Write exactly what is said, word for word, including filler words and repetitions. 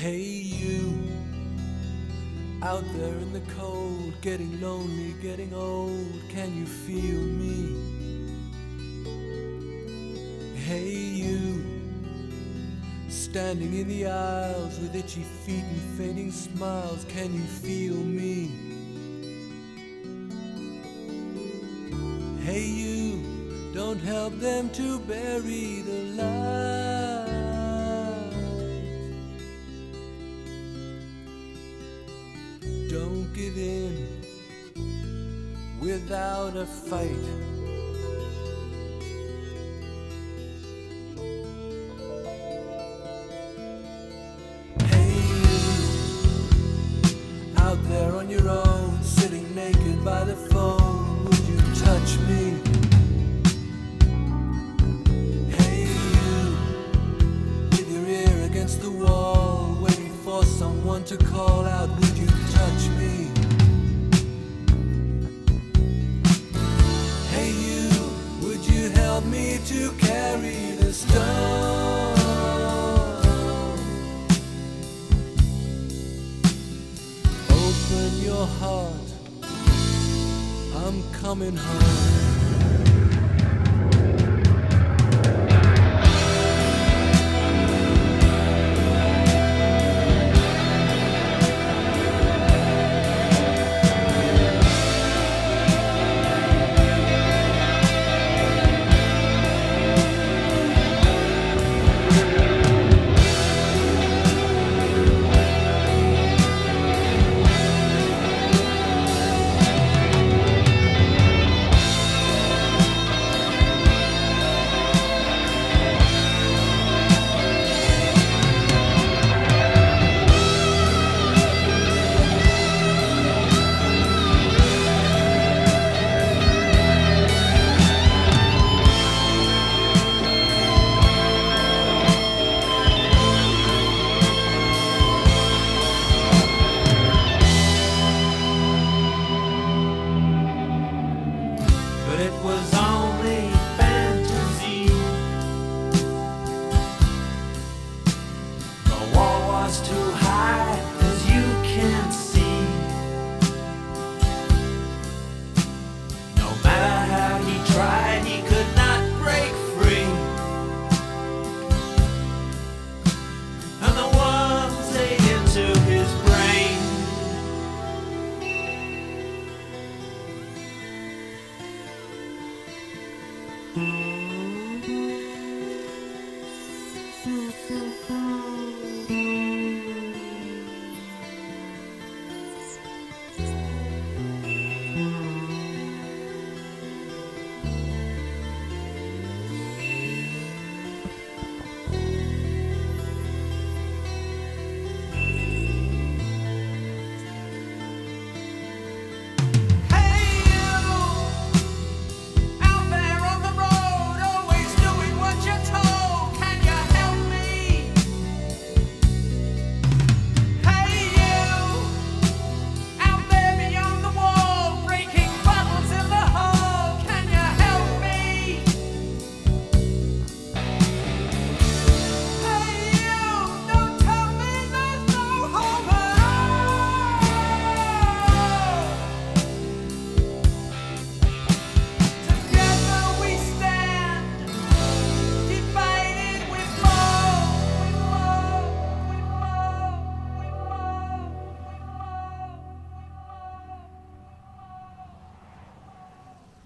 Hey you, out there in the cold, getting lonely, getting old, can you feel me? Hey you, standing in the aisles with itchy feet and fading smiles, can you feel me? Hey you, don't help them to bury the light. Don't give in without a fight. Hey you, out there on your own, sitting naked by the phone, would you touch me? Hey you, with your ear against the wall, waiting for someone to call out, would you touch me? Hey you, would you help me to carry the stone? Open your heart, I'm coming home.